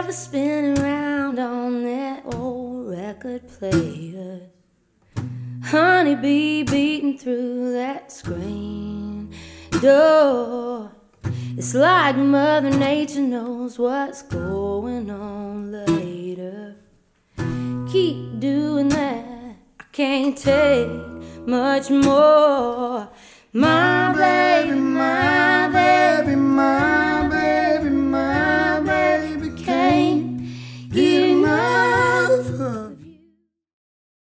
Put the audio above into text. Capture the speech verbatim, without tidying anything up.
myself is spinning round on that old record player. Honeybee beating through that screen door. It's like Mother Nature knows what's going on later. Keep doing that, I can't take much more. My baby, my baby, my